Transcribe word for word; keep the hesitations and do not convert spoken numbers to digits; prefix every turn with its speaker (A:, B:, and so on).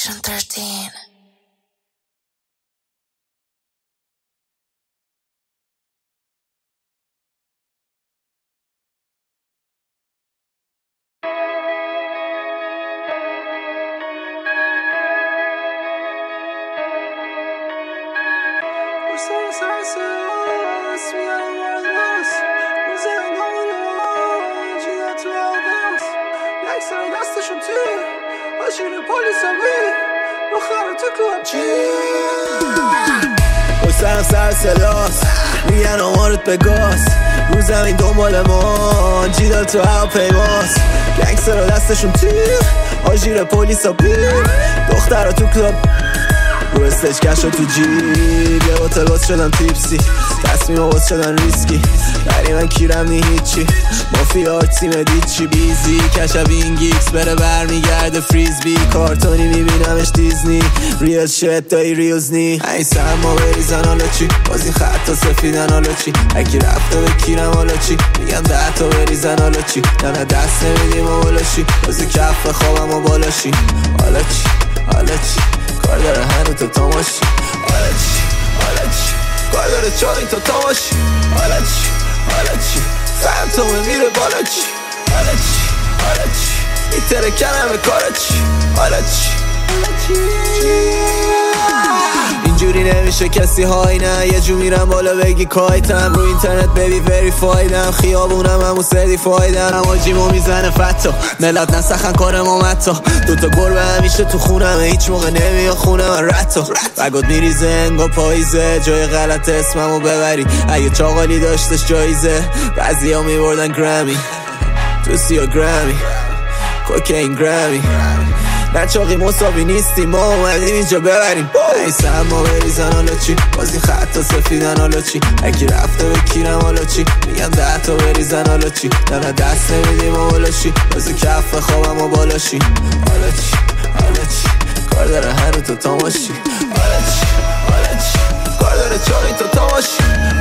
A: Section thirteen.
B: سرم سر سلاس میگن آمارت به گاز رو زمین دنبال ما جیدال تو هواپیماس گنگسترها دستشون تیر آژیر پلیسا پیر دخترها تو کلاب رو استیج کشو تو جیب یه باتل باز شدم تیپسی تصمیم باز شدن ریسکی بری من کیرم نی هیچی مافیا تیم دیچی بیزی کشب این گیکس بره برمیگرده فریزبی کارتونی میبینمش دیزنی ریل شت دایی ریوز نی این سرما بریزن حالا چی باز این خط سفیدن حالا چی اکی رفته به کیرم حالا چی میگم ده تا بریزن حالا چی نه نه دست نمیدیم و بالا شی باز کف خوابم و بالا شی حالا چی حالا چی کار داره هنو تو تاماشی حالا چی حالا چی کار داره چاری تو تاماشی حالا چی حالا چی فهمتومه میره بالا چی حالا چی حالا چی میتره کنمه کارا چی حالا چی اینجوری نمیشه کسی های نه یه جو میرم بالا بگی کایتم رو اینترنت ببی وریفایدم خیابونم همون سردیفایدم اما جیمو میزنه فتا ملت نسخن کار ما متا دوتا گربه همیشه تو خونم هیچ موقع نمیا خونه من رتا بگاد میریزه انگا پاییزه جای غلط اسممو ببری اگه چاقالی داشتش جایزه بعضی ها میبردن گرامی تو سیا گرامی کوکین گرامی نچاقی مساوی نیستیم ما اومدیم اینجا ببریم این سرما بریزن حالا چی باز این خطا سفیدن حالا چی اکی رفته به کیرم حالا چی میگم ده تا بریزن حالا چی نه نه دست نمیدیم و بالا شی باز کف خوابم و بالا شی حالا چی حالا چی کار داره هنو تو تاماشی حالا چی حالا چی کار داره چاری تو تاماشی